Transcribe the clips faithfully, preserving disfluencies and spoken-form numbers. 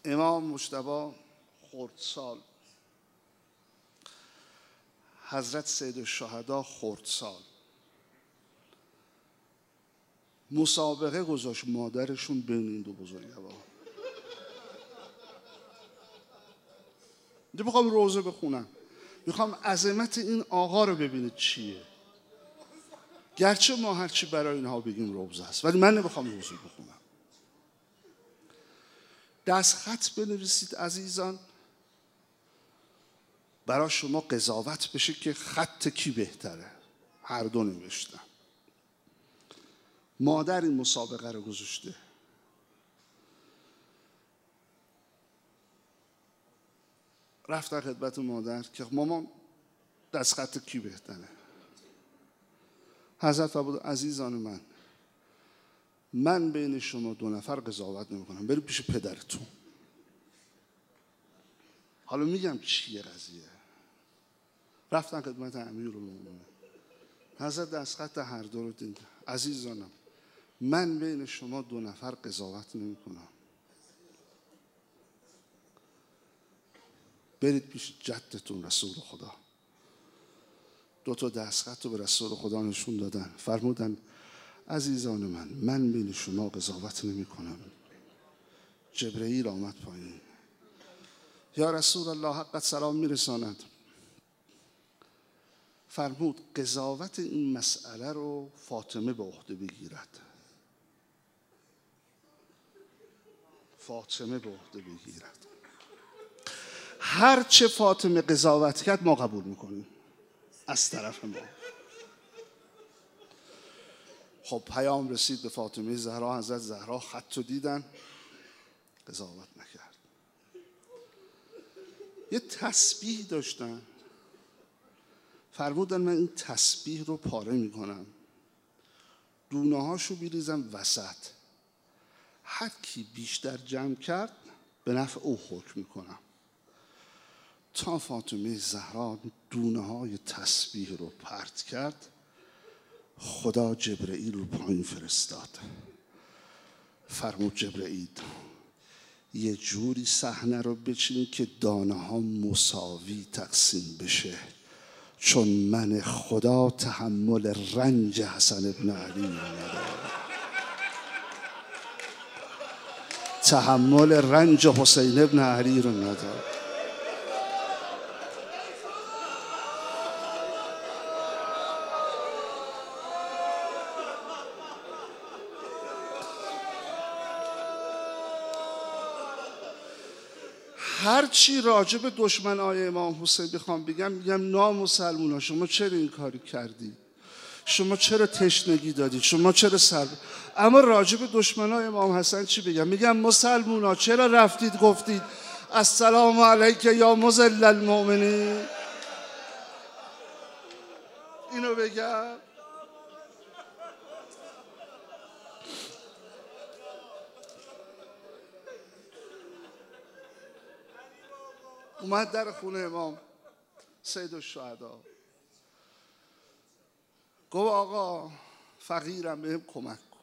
امام مجتبی خردسال، حضرت سیدالشهدا خردسال، مسابقه گذاشت مادرشون بین این دو بزرگوار. دیگه میخوام روزه بخونم، میخوام عظمت این آقا رو ببینید چیه. گرچه ما هرچی برای اینها بگیم روزه است، ولی من نمیخوام روزه بخونم. دست خط بنویسید عزیزان، برای شما قضاوت بشه که خط کی بهتره. هر دو نوشتن. مادر این مسابقه رو گذاشته. رفتن خدمت مادر که مامان دست خط کی بهتره. حضرت فرمود عزیزان من، من بین شما دو نفر قضاوت نمی کنم، برید پیش پدرتون. حالا میگم چیه قضیه. رفتن خدمت امیرالمومنین. حضرت دست خط هر دو رو دید. عزیزانم، من بین شما دو نفر قضاوت نمی کنم، برید پیش جدتون رسول خدا. دو تا دست خط رو به رسول خدا نشون دادن. فرمودن عزیزان من، من بین شما قضاوت نمی کنم. جبرئیل آمد پایین. یا رسول الله، حقت سلام میرساند. فرمود قضاوت این مسئله رو فاطمه به عهده بگیرد. فاطمه به عهده بگیرد. هر چه فاطمه قضاوت کرد ما قبول میکنیم از طرف ما. خب پیام رسید به فاطمه زهرا. حضرت زهرا خط رو دیدن، قضاوت نکرد. یه تسبیح داشتن. فرمودن من این تسبیح رو پاره میکنم، دونه هاشو بیریزم وسط، هر کی بیشتر جمع کرد به نفع او حکم میکنم. تا فاطمه زهرا دونه های تسبیح رو پرت کرد، خدا جبرئیل رو پایین فرستاد. فرمود جبرئیل یه جوری صحنه رو بچین که دانه ها مساوی تقسیم بشه، چون من خدا تحمل رنج حسن ابن علی رو ندارم، تحمل رنج حسین ابن علی رو ندارم. هر چی راجع به دشمنای امام حسین بخوام بگم، میگم نامسلمونا شما چرا این کاری کردید؟ شما چرا تشنگی دادید؟ شما چرا سر؟ اما راجع به دشمنای امام حسن چی بگم؟ میگم مسلمونا چرا رفتید گفتید السلام علیک یا مذل المؤمنین؟ اینو بگم. اومد در خونه امام سیدالشهدا، گفت آقا فقیرم، بهم کمک کن.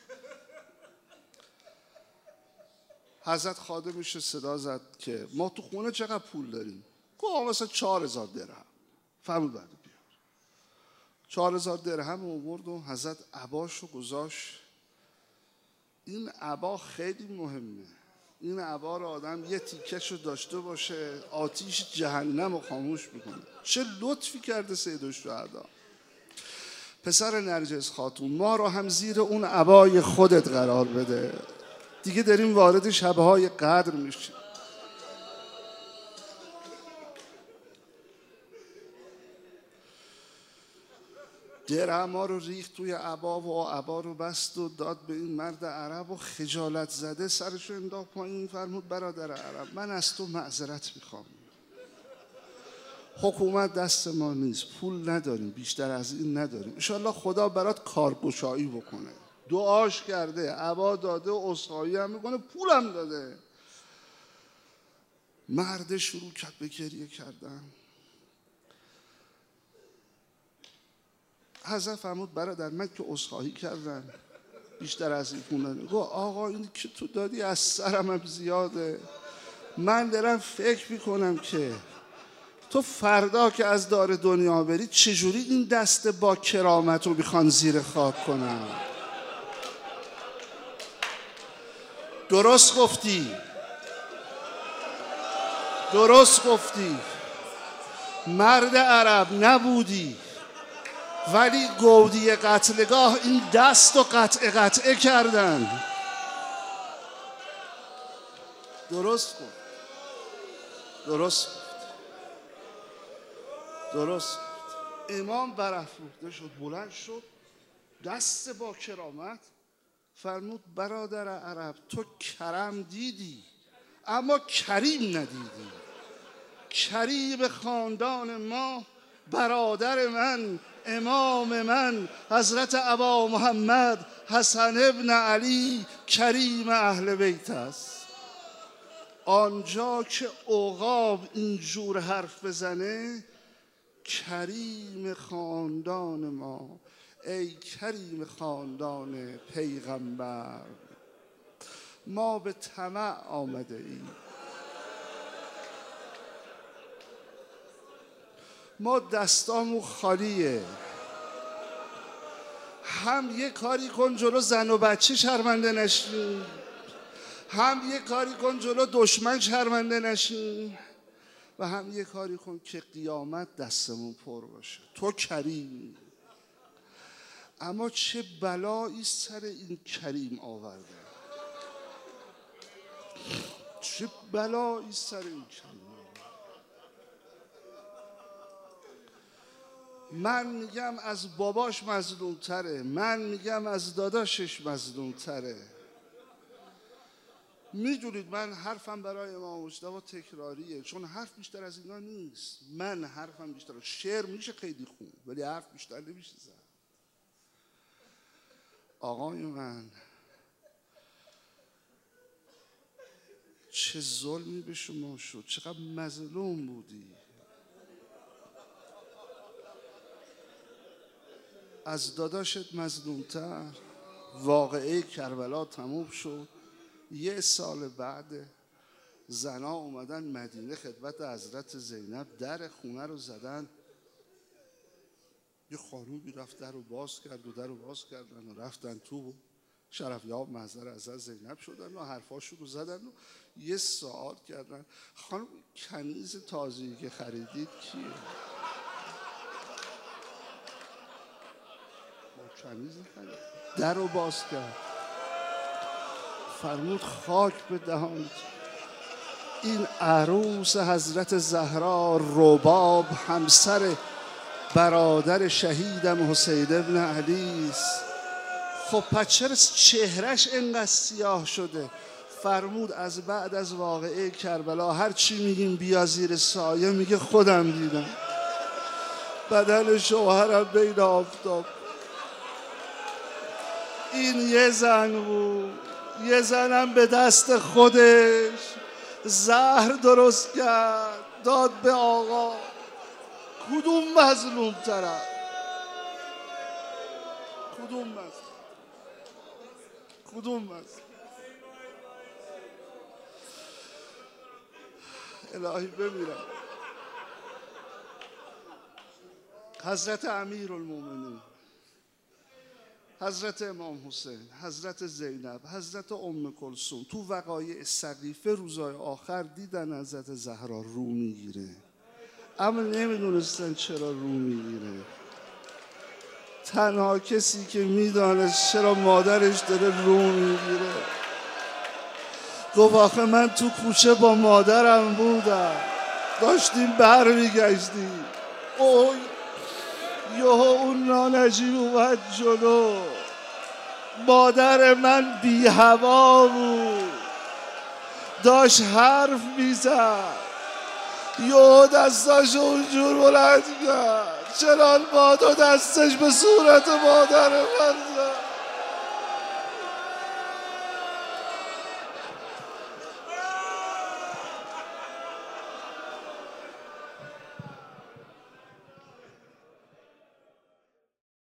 حضرت خادمش صدا زد که ما تو خونه چقدر پول داریم؟ گفت آقا مثلا چهار هزار درهم. فرمود بعد بیار. چهار هزار درهم آورد و حضرت عباشو گذاشت. این عبا خیلی مهمه. این عبا رو آدم یه تیکش رو داشته باشه آتیش جهنم رو خاموش میکنه. چه لطفی کرده سیدالشهدا. پسر نرجس خاتون، ما رو هم زیر اون عبای خودت قرار بده. دیگه داریم وارد شبه های قدر میشیم. درهم ها رو ریخت توی عبا و عبا رو بست و داد به این مرد عرب و خجالت زده سرش رو انداخت پایین. فرمود برادر عرب، من از تو معذرت میخوام، حکومت دست ما نیست، پول نداریم، بیشتر از این نداریم، انشالله خدا برات کارگشایی بکنه. دعاش کرده، عبا داده و عذرخواهی هم میکنه، پولم داده. مرد شروع کرد به گریه کردن. حضرت فرمود برادر من که عذرخواهی کردم، بیشتر از این پول نداریم. گفت آقا این که تو دادی از سرم هم زیاده، من دارم فکر میکنم که تو فردا که از دار دنیا بری چجوری این دست با کرامت رو میخوان زیر خاک کنن. درست گفتی، درست گفتی، مرد عرب نبودی ولی گودی قتلگاه این دست رو قطع قطعه کردن. درست گفت، درست گفت، درست گفت. امام برافروخته شد، بلند شد، دست با کرامت فرمود برادر عرب تو کرم دیدی اما کریم ندیدی. کریم خاندان ما، برادر من، امام من، حضرت ابا محمد حسن ابن علی کریم اهل بیت است. آنجا که عقاب اینجور حرف بزنه، کریم خاندان ما، ای کریم خاندان پیغمبر، ما به طمع آمده ایم، ما دستامون خالیه. هم یه کاری کن جلو زن و بچه شرمنده نشین، هم یه کاری کن جلو دشمن شرمنده نشین، و هم یه کاری کن که قیامت دستمون پر باشه. تو کریم، اما چه بلایی سر این کریم آورده، چه بلایی سر این کریم. من میگم از باباش مظلوم تره، من میگم از داداشش مظلوم تره. میدونید من حرفم برای امام مجتبی تکراریه، چون حرف بیشتر از اینا نیست. من حرفم بیشتر، شعر میشه خیلی خوب ولی حرف بیشتر نمیشه زد. آقای من چه ظلمی به شما شد، چقدر مظلوم بودی. از داداشت مظلومتر. واقعه کربلا تموم شد. یه سال بعد زنا اومدن مدینه خدمت حضرت زینب، در خونه رو زدن. یه خانومی رفت در رو باز کرد و در رو باز کردن و رفتن تو. شرفیاب محضر حضرت زینب شدن و حرفاشون رو زدن و یه سوال کردن، خانم کنیز تازه‌ای که خریدید کیه؟ کنیز خرید. در رو باز کرد، فرمود خاک به دهانت، این عروس حضرت زهرا رباب همسر برادر شهیدم حسین ابن علی است. خب پس چرا چهرش اینقدر سیاه شده؟ فرمود از بعد از واقعه کربلا هر چی میگیم بیا زیر سایه، میگه خودم دیدم بدن شوهرم بین آفتاب. این یه زن بود، یه زنم به دست خودش زهر درست کرد داد به آقا. کدوم مظلوم تره؟ کدوم مظلوم؟ کدوم مظلوم؟ الهی بمیرم. حضرت امیرالمومنین، حضرت امام حسین، حضرت زینب، حضرت ام کلثوم تو وقایع سقیفه روزای آخر دیدن حضرت زهرا رو میگیره، اما نمیدونستن چرا رو میگیره. تنها کسی که میدانست چرا مادرش داره رو میگیره گفت آخه من تو کوچه با مادرم بودم، داشتیم بر میگشتیم، اوه یهو اون نانجیب اومد جلو، مادر من بی هوا بود، داشت حرف میزد، یهو دستاش اونجور بلند کرد، چنان باد و دستش به صورت مادر من زد.